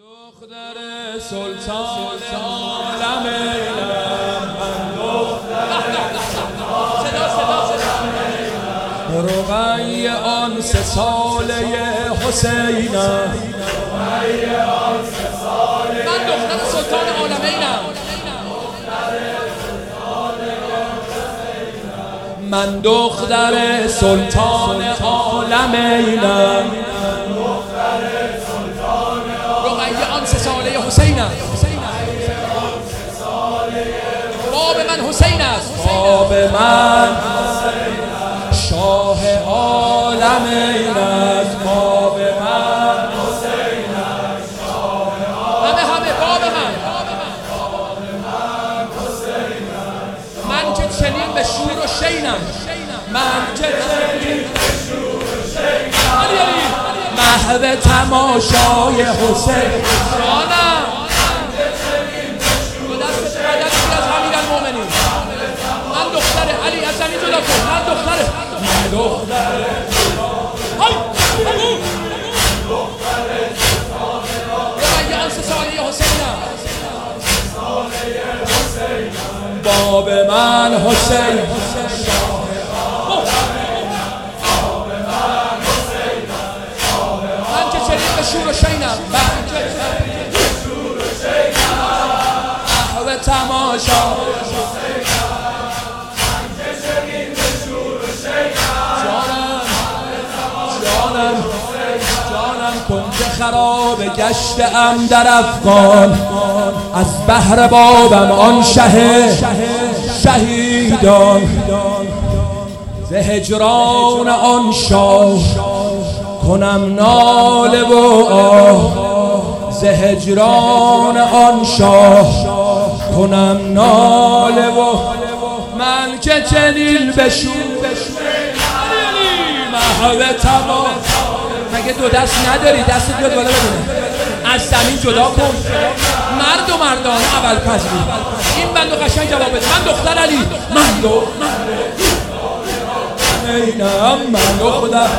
دختر سلطان عالمینم، من دختر رقیه آن 3 ساله حسینم، من دختر سلطان عالمینم، من دختر سلطان عالمینم، رقیه آن 3 ساله حسینم، باب من حسین است، باب من شاه عالمین است، باب من حسین است، همه باب من من که چنین به شور و شینم، من که چنین به شور و شینم، محو تماشای حسین جانم، دو دست مدد از امیرالمومنین، من دختر علی از زمین جدا کن، من دختر رقیه آن 3 ساله حسینم، باب من حسین، من که چنین به شور و شینم، من که چنین به شور و شینم، محو تماشا کنج خراب گشتم در افغان، از بهر بابم آن شهیدان، ز هجران آن شاه کنم ناله و آه، ز هجران آن شاه کنم ناله و من که چنین به شور محو تمام. مگه 2 دست نداری؟ دست بیاد بالا ببینه، از زمین جدا کن، مرد و مردان اول پذیری، این بندو قشنگ جواب بده، من دختر علی، من دختر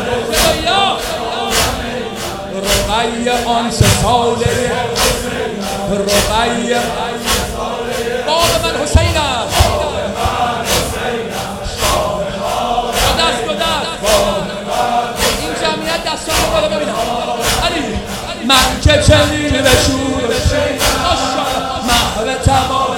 رقیه آن 3 ساله، رقیه باب من حسین است، دو دست این جمعیت دستان رو بالا ببینم، علی من که چنین به شور محو تمام